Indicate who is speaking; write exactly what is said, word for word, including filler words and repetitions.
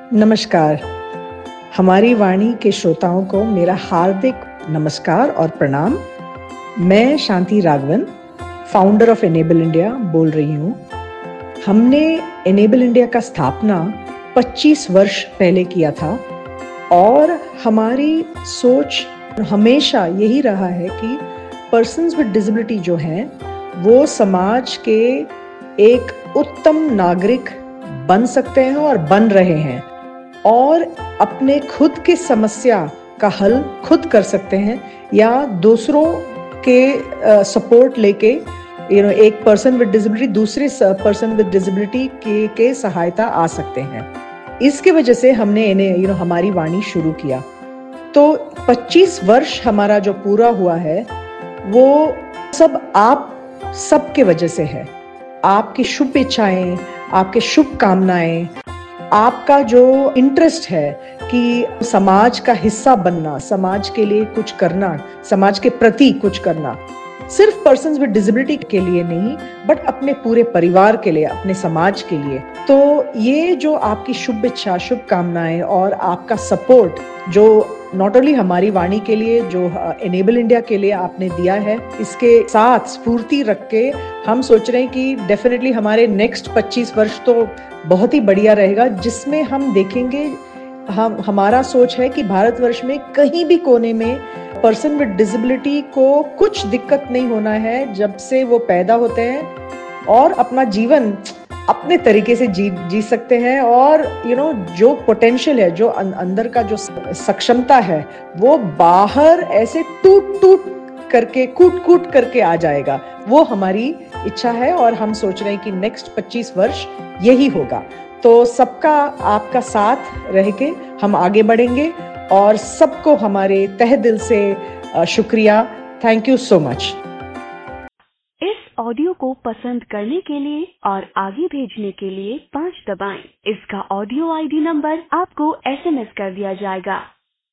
Speaker 1: नमस्कार। हमारी वाणी के श्रोताओं को मेरा हार्दिक नमस्कार और प्रणाम। मैं Shanti Raghavan, founder of Enable India बोल रही हूँ। हमने एनेबल इंडिया का स्थापना पच्चीस वर्ष पहले किया था और हमारी सोच हमेशा यही रहा है कि पर्सन्स विद डिसेबिलिटी जो हैं वो समाज के एक उत्तम नागरिक बन सकते हैं और बन रहे हैं और अपने खुद के समस्या का हल खुद कर सकते हैं या दूसरों के सपोर्ट uh, लेके यू नो एक पर्सन विद डिसेबिलिटी दूसरे पर्सन विद डिसेबिलिटी के के सहायता आ सकते हैं। इसके वजह से हमने इन्हें यू नो हमारी वाणी शुरू किया। तो पच्चीस वर्ष हमारा जो पूरा हुआ है वो सब आप सबके वजह से है। आपकी शुभ इच्छाएं, आपके शुभ कामनाएं, आपका जो इंटरेस्ट है कि समाज का हिस्सा बनना, समाज के लिए कुछ करना, समाज के प्रति कुछ करना, सिर्फ पर्सन्स विद डिसेबिलिटी के लिए नहीं बट अपने पूरे परिवार के लिए, अपने समाज के लिए। तो ये जो आपकी शुभ इच्छा, शुभ कामनाएं और आपका सपोर्ट जो नॉट ओनली हमारी वाणी के लिए, जो एनेबल इंडिया के लिए आपने दिया है, इसके साथ स्फूर्ति रख के हम सोच रहे हैं कि डेफिनेटली हमारे नेक्स्ट पच्चीस वर्ष तो बहुत ही बढ़िया रहेगा, जिसमें हम देखेंगे, हम हमारा सोच है कि भारतवर्ष में कहीं भी कोने में पर्सन विद डिसेबिलिटी को कुछ दिक्कत नहीं होना है जब से वो पैदा होते हैं और अपना जीवन अपने तरीके से जी जी सकते हैं और यू you नो know, जो पोटेंशियल है, जो अंदर का जो सक्षमता है वो बाहर ऐसे टूट टूट करके, कूट कूट करके आ जाएगा। वो हमारी इच्छा है और हम सोच रहे हैं कि नेक्स्ट पच्चीस वर्ष यही होगा। तो सबका आपका साथ रह के हम आगे बढ़ेंगे और सबको हमारे तहे दिल से शुक्रिया। Thank you so much.
Speaker 2: Audio को पसंद करने के लिए और आगे भेजने के लिए पाँच दबाएं। इसका ऑडियो आईडी नंबर आपको एसएमएस कर दिया जाएगा।